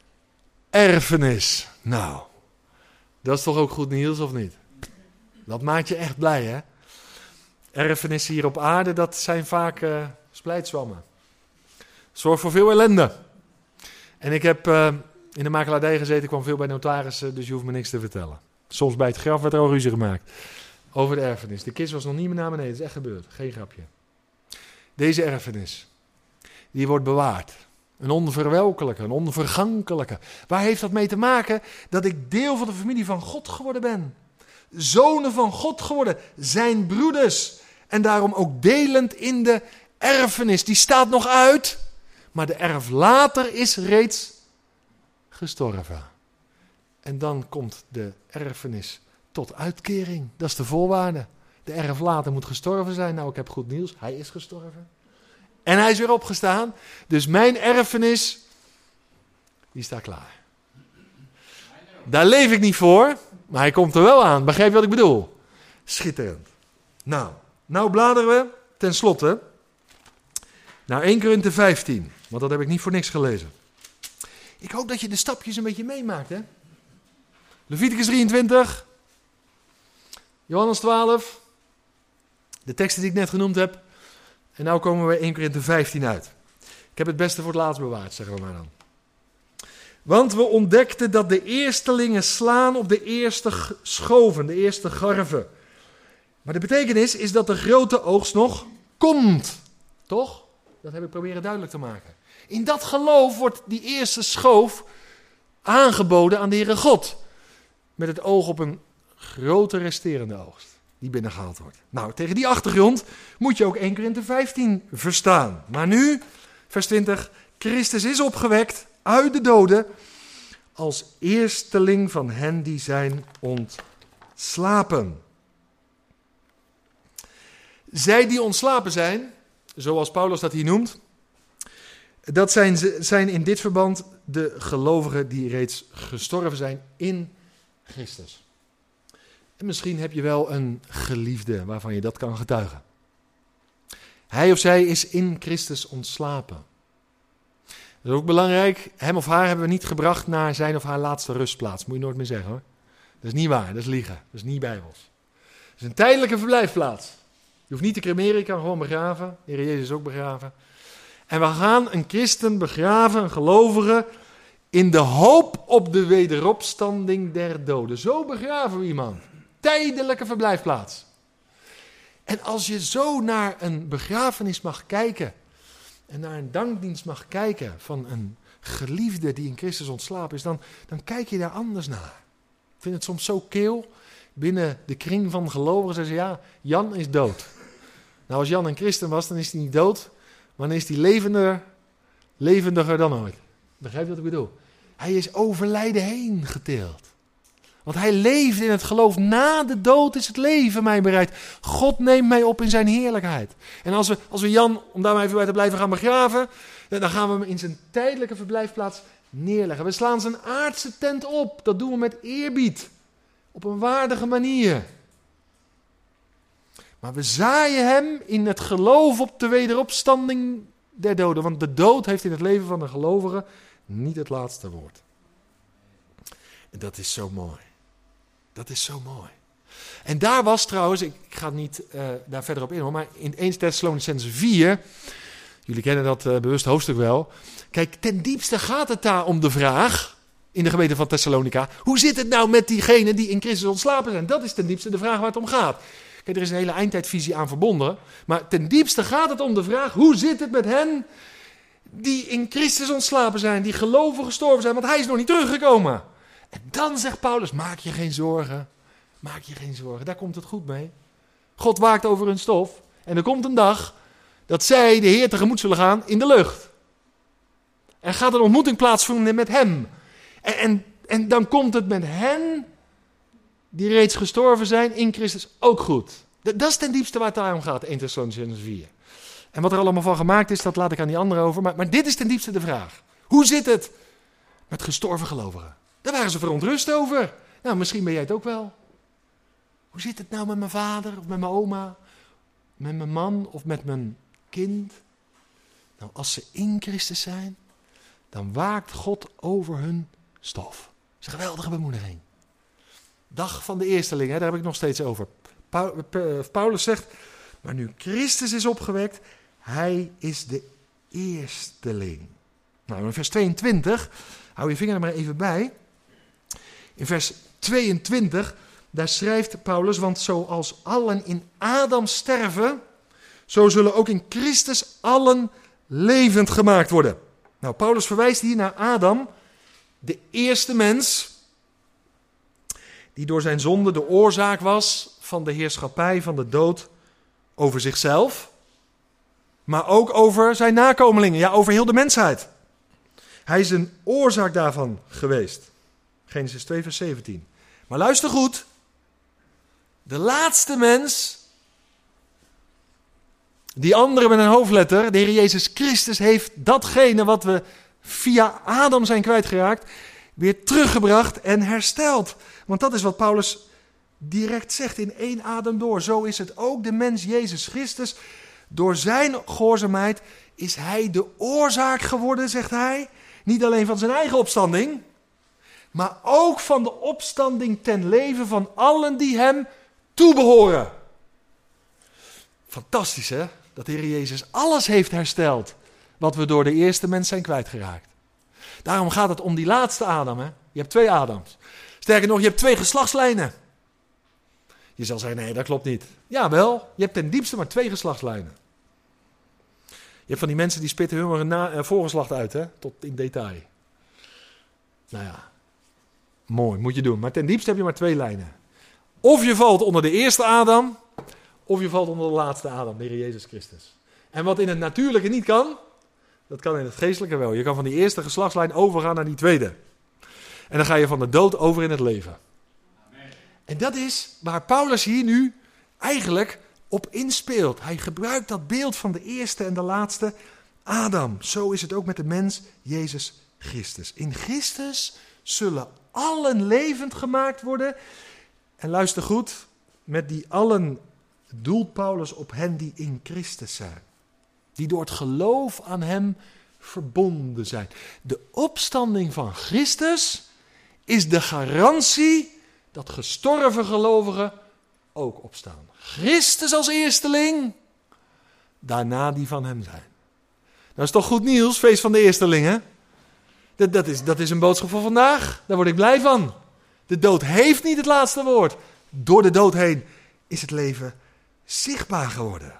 erfenis. Nou, dat is toch ook goed nieuws, of niet? Dat maakt je echt blij, hè? Erfenissen hier op aarde, dat zijn vaak uh, splijtswammen. Zorgt voor veel ellende. En ik heb uh, in de makelaardij gezeten, ik kwam veel bij notarissen, dus je hoeft me niks te vertellen. Soms bij het graf werd er al ruzie gemaakt over de erfenis. De kist was nog niet meer naar beneden, dat is echt gebeurd, geen grapje. Deze erfenis, die wordt bewaard. Een onverwelkelijke, een onvergankelijke. Waar heeft dat mee te maken? Dat ik deel van de familie van God geworden ben. Zonen van God geworden, zijn broeders. En daarom ook delend in de erfenis. Die staat nog uit, maar de erflater is reeds gestorven. En dan komt de erfenis tot uitkering. Dat is de voorwaarde. De erflater moet gestorven zijn. Nou, ik heb goed nieuws. Hij is gestorven. En hij is weer opgestaan. Dus mijn erfenis, die staat klaar. Daar leef ik niet voor, maar hij komt er wel aan. Begrijp je wat ik bedoel? Schitterend. Nou, nou bladeren we tenslotte naar Eerste Korinthe vijftien. Want dat heb ik niet voor niks gelezen. Ik hoop dat je de stapjes een beetje meemaakt, hè? Leviticus drieëntwintig, Johannes twaalf, de teksten die ik net genoemd heb. En nu komen we Eerste Korinthe vijftien uit. Ik heb het beste voor het laatst bewaard, zeggen we maar dan. Want we ontdekten dat de eerstelingen slaan op de eerste schoven, de eerste garven. Maar de betekenis is dat de grote oogst nog komt. Toch? Dat heb ik proberen duidelijk te maken. In dat geloof wordt die eerste schoof aangeboden aan de Heere God. Met het oog op een grote resterende oogst die binnengehaald wordt. Nou, tegen die achtergrond moet je ook Eerste Korinthe vijftien verstaan. Maar nu, vers twintig, Christus is opgewekt uit de doden als eersteling van hen die zijn ontslapen. Zij die ontslapen zijn, zoals Paulus dat hier noemt, dat zijn, zijn in dit verband de gelovigen die reeds gestorven zijn in Christus. En misschien heb je wel een geliefde waarvan je dat kan getuigen. Hij of zij is in Christus ontslapen. Dat is ook belangrijk. Hem of haar hebben we niet gebracht naar zijn of haar laatste rustplaats. Moet je nooit meer zeggen, hoor. Dat is niet waar, dat is liegen. Dat is niet bijbels. Het is een tijdelijke verblijfplaats. Je hoeft niet te cremeren, je kan gewoon begraven. De Heer Jezus is ook begraven. En we gaan een christen begraven, een gelovige, in de hoop op de wederopstanding der doden. Zo begraven we iemand. Tijdelijke verblijfplaats. En als je zo naar een begrafenis mag kijken en naar een dankdienst mag kijken van een geliefde die in Christus ontslapen is, dan, dan kijk je daar anders naar. Ik vind het soms zo keel. Binnen de kring van gelovigen zeggen ze, ja, Jan is dood. Nou, als Jan een christen was, dan is hij niet dood, maar dan is hij levendiger, levendiger dan ooit. Begrijp je wat ik bedoel? Hij is over lijden heen geteeld. Want hij leeft in het geloof. Na de dood is het leven mij bereid. God neemt mij op in zijn heerlijkheid. En als we, als we Jan, om daar maar even bij te blijven, gaan begraven, dan gaan we hem in zijn tijdelijke verblijfplaats neerleggen. We slaan zijn aardse tent op. Dat doen we met eerbied. Op een waardige manier. Maar we zaaien hem in het geloof op de wederopstanding der doden. Want de dood heeft in het leven van de gelovigen niet het laatste woord. En dat is zo mooi. Dat is zo mooi. En daar was trouwens, ik ga niet uh, daar verder op in hoor, maar in Eerste Thessalonicenzen vier, jullie kennen dat uh, bewust hoofdstuk wel. Kijk, ten diepste gaat het daar om de vraag, in de gemeente van Thessalonica, hoe zit het nou met diegenen die in Christus ontslapen zijn? Dat is ten diepste de vraag waar het om gaat. Kijk, er is een hele eindtijdvisie aan verbonden, maar ten diepste gaat het om de vraag, hoe zit het met hen die in Christus ontslapen zijn, die geloven gestorven zijn, want hij is nog niet teruggekomen. En dan zegt Paulus, maak je geen zorgen, maak je geen zorgen, daar komt het goed mee. God waakt over hun stof. En er komt een dag dat zij de Heer tegemoet zullen gaan in de lucht. Er gaat een ontmoeting plaatsvinden met hem. En, en, en dan komt het met hen die reeds gestorven zijn in Christus ook goed. Dat, dat is ten diepste waar het daarom gaat, Eerste Thessalonicenzen vier. En wat er allemaal van gemaakt is, dat laat ik aan die anderen over. Maar, maar dit is ten diepste de vraag. Hoe zit het met gestorven gelovigen? Daar waren ze verontrust over. Nou, misschien ben jij het ook wel. Hoe zit het nou met mijn vader of met mijn oma? Met mijn man of met mijn kind? Nou, als ze in Christus zijn, dan waakt God over hun stof. Dat is een geweldige bemoediging. Dag van de eersteling, hè, daar heb ik nog steeds over. Paulus zegt, maar nu Christus is opgewekt, hij is de eersteling. Nou, in vers tweeëntwintig, hou je vinger er maar even bij. In vers tweeëntwintig, daar schrijft Paulus, want zoals allen in Adam sterven, zo zullen ook in Christus allen levend gemaakt worden. Nou, Paulus verwijst hier naar Adam, de eerste mens, die door zijn zonde de oorzaak was van de heerschappij van de dood over zichzelf, maar ook over zijn nakomelingen, ja, over heel de mensheid. Hij is een oorzaak daarvan geweest. Genesis twee, vers zeventien. Maar luister goed, de laatste mens, die andere met een hoofdletter, de Heer Jezus Christus, heeft datgene wat we via Adam zijn kwijtgeraakt, weer teruggebracht en hersteld. Want dat is wat Paulus direct zegt in één adem door. Zo is het ook de mens Jezus Christus. Door zijn gehoorzaamheid is hij de oorzaak geworden, zegt hij. Niet alleen van zijn eigen opstanding, maar ook van de opstanding ten leven van allen die hem toebehoren. Fantastisch, hè? Dat de Heer Jezus alles heeft hersteld wat we door de eerste mens zijn kwijtgeraakt. Daarom gaat het om die laatste Adam. Hè? Je hebt twee Adams. Sterker nog, je hebt twee geslachtslijnen. Je zal zeggen, nee, dat klopt niet. Jawel, je hebt ten diepste maar twee geslachtslijnen. Je hebt van die mensen die spitten hun na, uh, voorgeslacht uit, hè? Tot in detail. Nou ja, mooi, moet je doen. Maar ten diepste heb je maar twee lijnen. Of je valt onder de eerste Adam, of je valt onder de laatste Adam, de Heer Jezus Christus. En wat in het natuurlijke niet kan, dat kan in het geestelijke wel. Je kan van die eerste geslachtslijn overgaan naar die tweede. En dan ga je van de dood over in het leven. Amen. En dat is waar Paulus hier nu eigenlijk op inspeelt. Hij gebruikt dat beeld van de eerste en de laatste Adam. Zo is het ook met de mens Jezus Christus. In Christus zullen allen levend gemaakt worden. En luister goed, met die allen doelt Paulus op hen die in Christus zijn. Die door het geloof aan hem verbonden zijn. De opstanding van Christus is de garantie dat gestorven gelovigen ook opstaan. Christus als eersteling, daarna die van hem zijn. Dat is toch goed nieuws, feest van de eerstelingen? Dat, dat, is, dat is een boodschap voor vandaag, daar word ik blij van. De dood heeft niet het laatste woord. Door de dood heen is het leven zichtbaar geworden.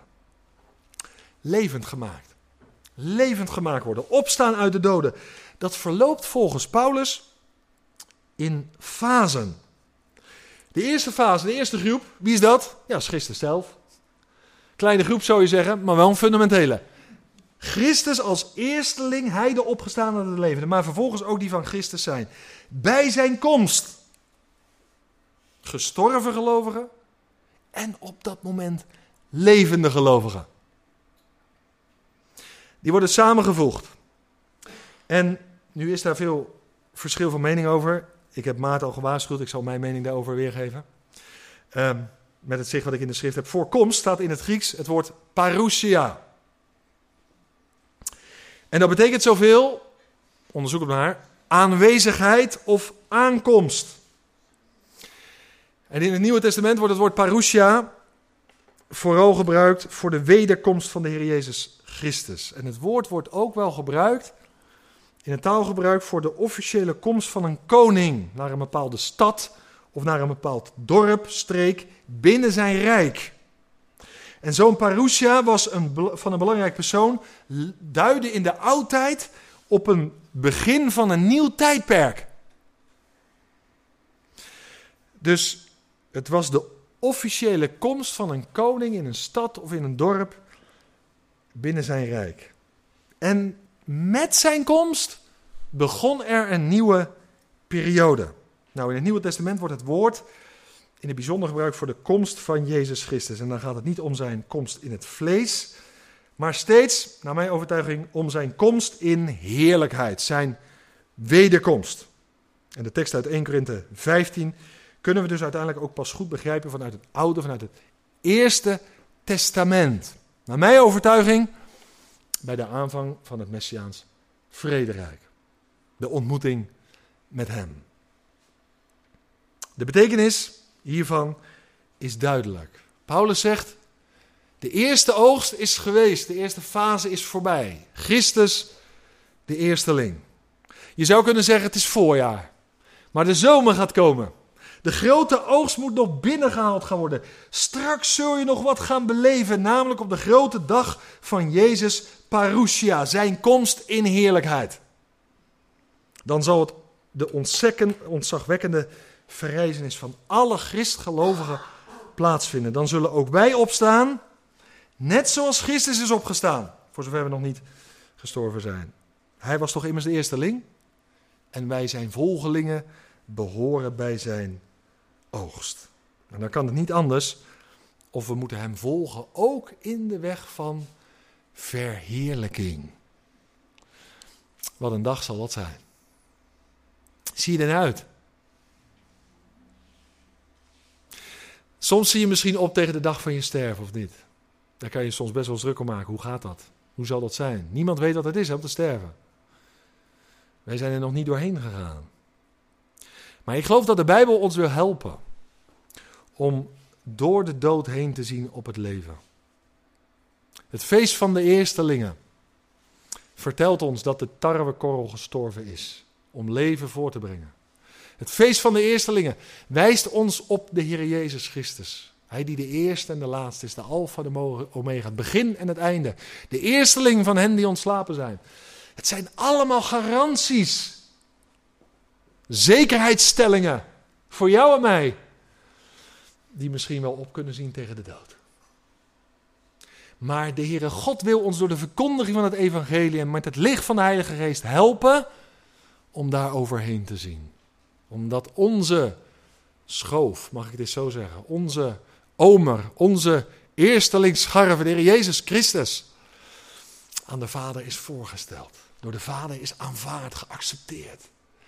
Levend gemaakt. Levend gemaakt worden. Opstaan uit de doden. Dat verloopt volgens Paulus in fasen. De eerste fase, de eerste groep, wie is dat? Ja, is Christus zelf. Kleine groep zou je zeggen, maar wel een fundamentele. Christus als eersteling, hij de opgestaande en de levende. Maar vervolgens ook die van Christus zijn. Bij zijn komst. Gestorven gelovigen. En op dat moment levende gelovigen. Die worden samengevoegd. En nu is daar veel verschil van mening over. Ik heb Maarten al gewaarschuwd, ik zal mijn mening daarover weergeven. Um, met het zicht wat ik in de schrift heb. Voor komst staat in het Grieks het woord parousia. En dat betekent zoveel, onderzoek het maar, aanwezigheid of aankomst. En in het Nieuwe Testament wordt het woord parousia vooral gebruikt voor de wederkomst van de Heer Jezus Christus. En het woord wordt ook wel gebruikt in het taalgebruik voor de officiële komst van een koning naar een bepaalde stad of naar een bepaald dorp, streek binnen zijn rijk. En zo'n parousia was een, van een belangrijk persoon, duidde in de oudtijd op een begin van een nieuw tijdperk. Dus het was de officiële komst van een koning in een stad of in een dorp binnen zijn rijk. En met zijn komst begon er een nieuwe periode. Nou, in het Nieuwe Testament wordt het woord in het bijzonder gebruikt voor de komst van Jezus Christus. En dan gaat het niet om zijn komst in het vlees, maar steeds, naar mijn overtuiging, om zijn komst in heerlijkheid, zijn wederkomst. En de tekst uit eerste Korinthe vijftien kunnen we dus uiteindelijk ook pas goed begrijpen vanuit het Oude, vanuit het Eerste Testament. Naar mijn overtuiging bij de aanvang van het Messiaans vrederijk. De ontmoeting met hem. De betekenis hiervan is duidelijk. Paulus zegt, de eerste oogst is geweest, de eerste fase is voorbij. Christus, de eersteling. Je zou kunnen zeggen, het is voorjaar. Maar de zomer gaat komen. De grote oogst moet nog binnengehaald gaan worden. Straks zul je nog wat gaan beleven, namelijk op de grote dag van Jezus Parousia, zijn komst in heerlijkheid. Dan zal het de ontzagwekkende verrijzenis van alle christgelovigen plaatsvinden. Dan zullen ook wij opstaan, net zoals Christus is opgestaan, voor zover we nog niet gestorven zijn. Hij was toch immers de eersteling? En wij zijn volgelingen behoren bij zijn oogst. En dan kan het niet anders, of we moeten hem volgen, ook in de weg van verheerlijking. Wat een dag zal dat zijn. Zie je er uit? Soms zie je misschien op tegen de dag van je sterven, of niet? Daar kan je soms best wel eens druk om maken. Hoe gaat dat? Hoe zal dat zijn? Niemand weet wat het is om te sterven. Wij zijn er nog niet doorheen gegaan. Maar ik geloof dat de Bijbel ons wil helpen om door de dood heen te zien op het leven. Het feest van de eerstelingen vertelt ons dat de tarwekorrel gestorven is om leven voor te brengen. Het feest van de eerstelingen wijst ons op de Heer Jezus Christus. Hij die de eerste en de laatste is, de alfa, de omega, het begin en het einde. De eersteling van hen die ontslapen zijn. Het zijn allemaal garanties. Zekerheidsstellingen voor jou en mij. Die misschien wel op kunnen zien tegen de dood. Maar de Heere God wil ons door de verkondiging van het evangelie en met het licht van de Heilige Geest helpen om daar overheen te zien. Omdat onze schoof, mag ik dit zo zeggen, onze omer, onze eerstelingsscharve, de Heer Jezus Christus, aan de Vader is voorgesteld. Door de Vader is aanvaard, geaccepteerd.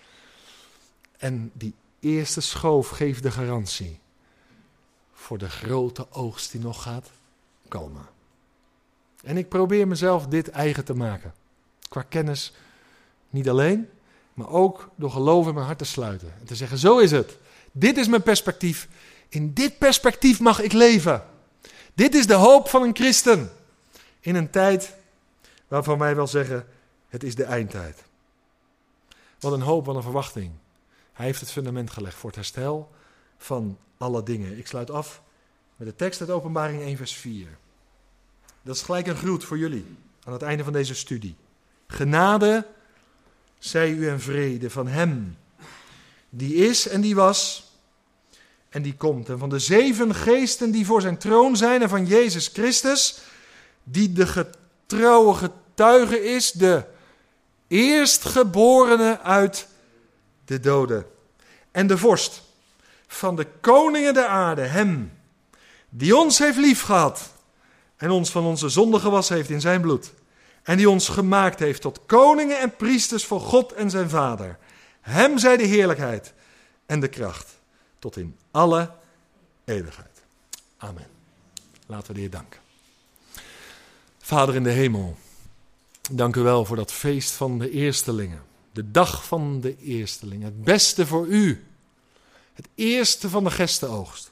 En die eerste schoof geeft de garantie voor de grote oogst die nog gaat komen. En ik probeer mezelf dit eigen te maken. Qua kennis niet alleen, maar ook door geloof in mijn hart te sluiten. En te zeggen, zo is het. Dit is mijn perspectief. In dit perspectief mag ik leven. Dit is de hoop van een christen. In een tijd waarvan wij wel zeggen, het is de eindtijd. Wat een hoop, wat een verwachting. Hij heeft het fundament gelegd voor het herstel van alle dingen. Ik sluit af met de tekst uit Openbaring één vers vier. Dat is gelijk een groet voor jullie aan het einde van deze studie. Genade zij u en vrede van hem die is en die was en die komt. En van de zeven geesten die voor zijn troon zijn en van Jezus Christus, die de getrouwe getuige is, de eerstgeborene uit de doden. En de vorst van de koningen der aarde, hem die ons heeft liefgehad en ons van onze zonde gewassen heeft in zijn bloed. En die ons gemaakt heeft tot koningen en priesters voor God en zijn Vader. Hem zij de heerlijkheid en de kracht tot in alle eeuwigheid. Amen. Laten we de Heer danken. Vader in de hemel, dank u wel voor dat feest van de eerstelingen. De dag van de eerstelingen. Het beste voor u. Het eerste van de gestenoogst.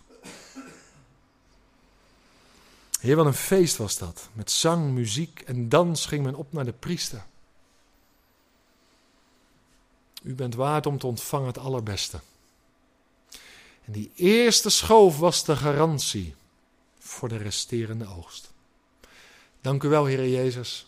Heer, wat een feest was dat. Met zang, muziek en dans ging men op naar de priester. U bent waard om te ontvangen het allerbeste. En die eerste schoof was de garantie voor de resterende oogst. Dank u wel, Heer Jezus,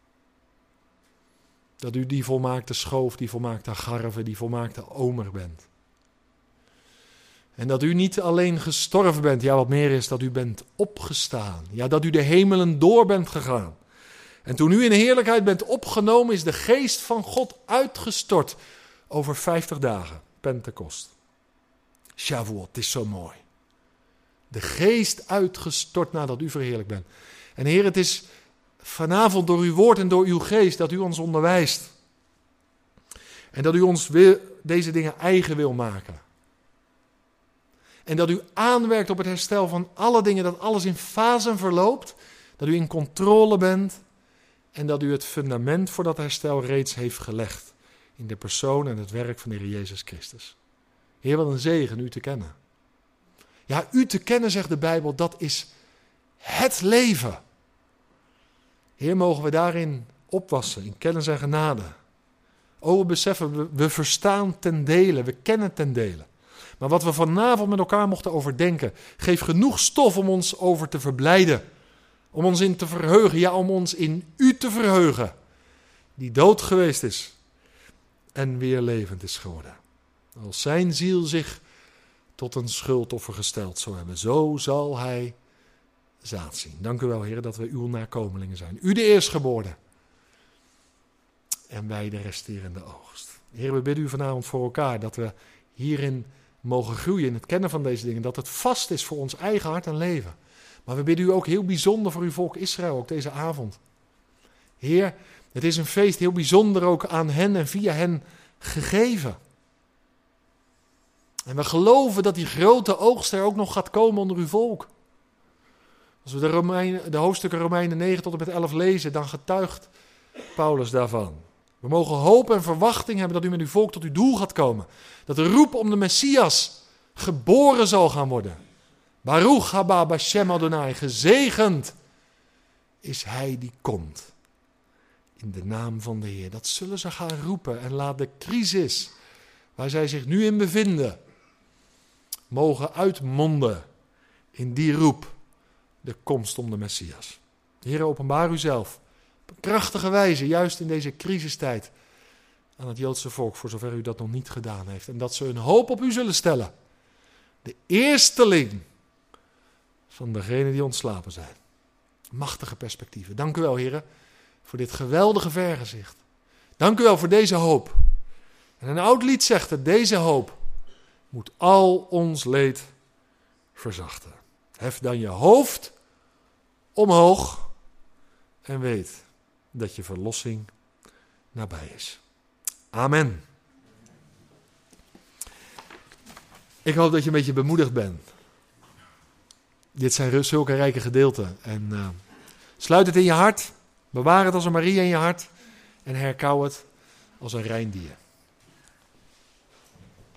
dat u die volmaakte schoof, die volmaakte garve, die volmaakte omer bent. En dat u niet alleen gestorven bent, ja wat meer is, dat u bent opgestaan. Ja, dat u de hemelen door bent gegaan. En toen u in heerlijkheid bent opgenomen, is de geest van God uitgestort over vijftig dagen, Pentecost. Shavuot, het is zo mooi. De geest uitgestort nadat u verheerlijk bent. En Heer, het is vanavond door uw woord en door uw geest dat u ons onderwijst. En dat u ons wil, deze dingen eigen wil maken. En dat u aanwerkt op het herstel van alle dingen, dat alles in fasen verloopt. Dat u in controle bent. En dat u het fundament voor dat herstel reeds heeft gelegd. In de persoon en het werk van de Heer Jezus Christus. Heer, wat een zegen u te kennen. Ja, u te kennen, zegt de Bijbel, dat is het leven. Heer, mogen we daarin opwassen, in kennis en genade. O, we beseffen, we, we verstaan ten dele, we kennen ten dele. Maar wat we vanavond met elkaar mochten overdenken, geeft genoeg stof om ons over te verblijden. Om ons in te verheugen, ja, om ons in u te verheugen. Die dood geweest is en weer levend is geworden. Als zijn ziel zich tot een schuldoffer gesteld zou hebben, zo zal hij zaad zien. Dank u wel, Heer, dat we uw nakomelingen zijn. U de eerstgeboren en wij de resterende oogst. Heer, we bidden u vanavond voor elkaar dat we hierin mogen groeien in het kennen van deze dingen. Dat het vast is voor ons eigen hart en leven. Maar we bidden u ook heel bijzonder voor uw volk Israël, ook deze avond. Heer, het is een feest heel bijzonder ook aan hen en via hen gegeven. En we geloven dat die grote oogst er ook nog gaat komen onder uw volk. Als we de, Romeinen, de hoofdstukken Romeinen negen tot en met elf lezen, dan getuigt Paulus daarvan. We mogen hoop en verwachting hebben dat u met uw volk tot uw doel gaat komen. Dat de roep om de Messias geboren zal gaan worden. Baruch haba Bashem Adonai, gezegend is hij die komt. In de naam van de Heer. Dat zullen ze gaan roepen en laat de crisis waar zij zich nu in bevinden, mogen uitmonden in die roep, de komst om de Messias. Heer, openbaar uzelf op een krachtige wijze, juist in deze crisistijd, aan het Joodse volk, voor zover u dat nog niet gedaan heeft. En dat ze hun hoop op u zullen stellen. De eersteling van degenen die ontslapen zijn. Machtige perspectieven. Dank u wel, Heer, voor dit geweldige vergezicht. Dank u wel voor deze hoop. En een oud lied zegt het, deze hoop moet al ons leed verzachten. Hef dan je hoofd omhoog en weet dat je verlossing nabij is. Amen. Ik hoop dat je een beetje bemoedigd bent. Dit zijn zulke rijke gedeelten. En uh, sluit het in je hart. Bewaar het als een Maria in je hart. En herkauw het als een rein dier.